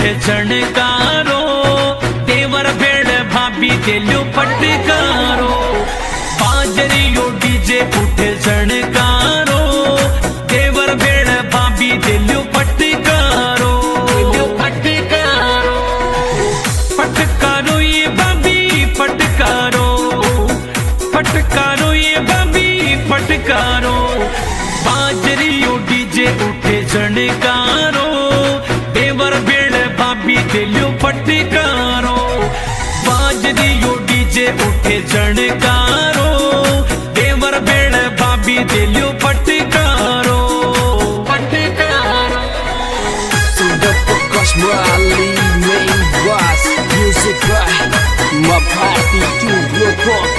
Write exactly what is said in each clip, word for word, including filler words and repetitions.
उठे झणकारो, देवर भेड़ भाभी दिलो फटकारो। बाजरियो डीजे उठे झणकारो, देवर भेड़ भाभी दिलो फटकारो, दिलो फटकारो। फटकारो ये भाभी फटकारो, फटकारो ये भाभी फटकारो। बाजरियो डीजे उठे झणकारो, देवर भेड़ भाभी दिलो फटकारो। बाजरियो डीजे उठे झणकारो, देवर भेड़ भाभी दिलो फटकारो, फटकारो। Sudah Pekas Bali main bass music by my party to blow up.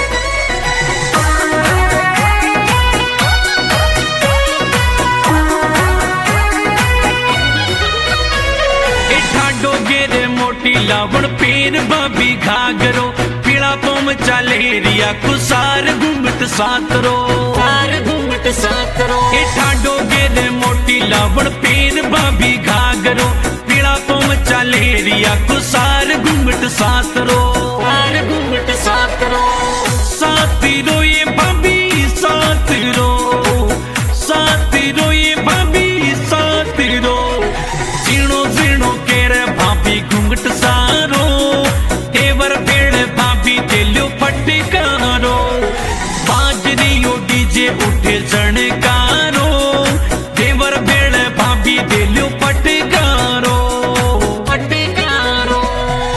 लावण पेर भाभी घाघरो, पीला पोम चालेरिया कुसार घूमट सातरो, सार घूमट सातरो। ए ठाडो गेरे मोटी लावण पेर भाभी घाघरो, पीला पोम चालेरिया कुसार घूमट सातरो, सार घूमट सातरो। सातिरो ये भाभी सातिरो, सातिरो ये भाभी सातिरो। जीणो जीणो केरे भाभी घूंघट सारो, देवर भेड़ भाभी दिलो फटकारो। बाजरियो डीजे उठे झणकारो, देवर भेड़ भाभी दिलो फटकारो, फटकारो।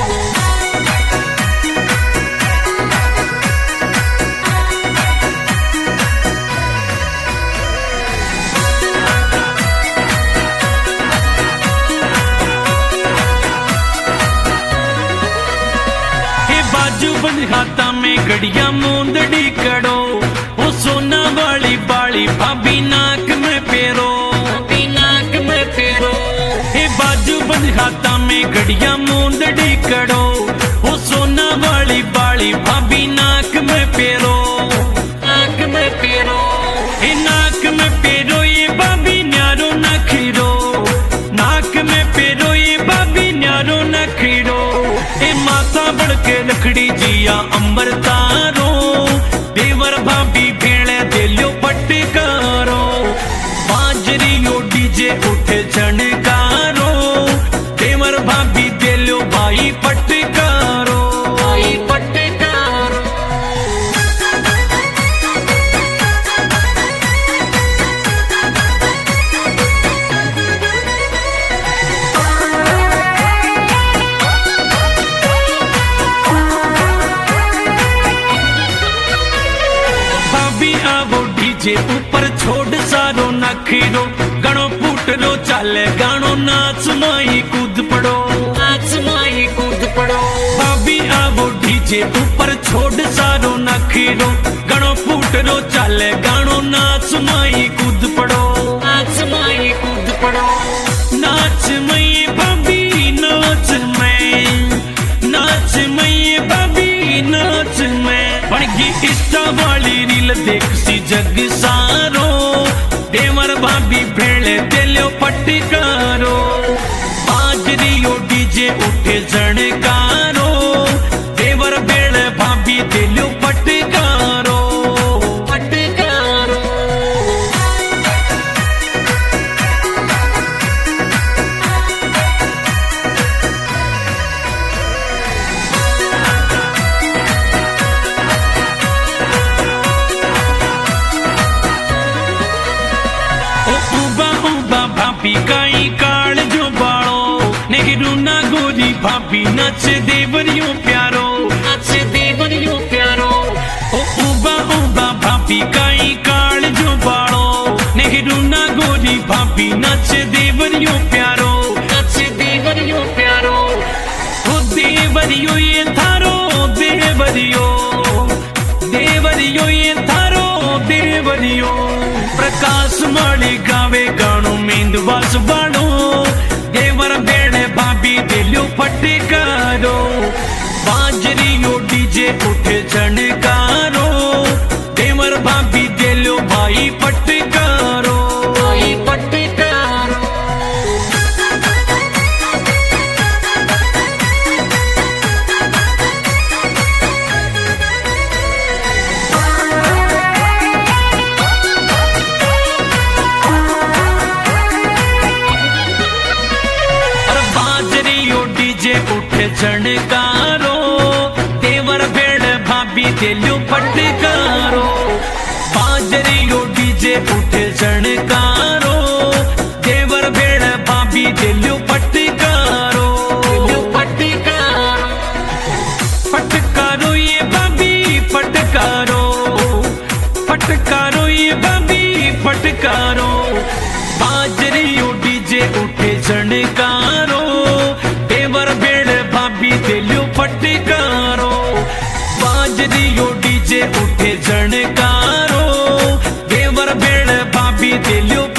हाथा में घड़िया मूंदड़ी कड़ो, वो सोना वाली बाली भाभी नाक में फेरो, भाभी नाक में फेरो। हे बाजू बंद हाथा में घड़िया मूंदड़ी कड़ो, वो सोना वाली बाली भाभी नाक में फेरो, नाक में फेरो। हे नाक में फेरो ये भाभी न्यारो न खीरो, नाक में फेरो ये भाभी न्यारो न खीरो। ए माता बढ़के लकड़ी जिया अंबर तारो, देवर भाभी भेड़े दिलो फटकारो। बाजरियो डीजे उठे झणकारो, देवर भाभी दिलो भाई फटकारो, भाई फटकारो। डीजे ऊपर छोड़ सारो नखीरो, गणो फूटरो चाले गानो नाच माई कूद पड़ो, नाच माई कूद पड़ो। भाभी आवो डीजे ऊपर छोड़ सारो नखीरो, गणो फूटरो चाले गानो नाच माई कूद पड़ो, नाच माई कूद पड़ो। नाच मई भाभी नाच मैं, नाच मई भाभी नाच मैं। बणगी इष्टा वाली रील देख सी जग सारो, देवर भाभी भेड़े दिलो फटकारो। बाजरियो डीजे उठे झणकारो, देवर भेड़ भाभी दिलो फटकारो, फटकारो। भाभी काई काल जो बाड़ो, नेहरू ना गोरी भाभी नच देवरियो प्यारो, नच देवरियो प्यारो। ओ उबा उबा भाभी काई काल जो बाड़ो, नेहरू ना गोरी भाभी नच देवरियो प्यारो, नच देवरियो प्यारो। ओ देवरियो ये थारो देवरियो, देवरियो ये थारो देवरियो। प्रकाश माली गावे गानो मेंदवास बाड़ो, देवर भेड़ भाभी दिलो फटकारो। बाजरियो डीजे उठे झणकारो, देवर भाभी दिलो भाई फटकारो, भाई फटकारो। जणकारो देवर भेड़ भाभी दिलो फटकारो बाजरियो डीजे उठे जणकारो देवर भेड़ भाभी दिलो फटकारो फटकारो फटकारो ये भाभी फटकारो फटकारो ये भाभी फटकारो बाजरियो डीजे उठे जणकारो देवर भेड़ भाभी दिलो फटकारो बाजरियो डीजे उठे जणकारो देवर भेड़ भाभी दिलो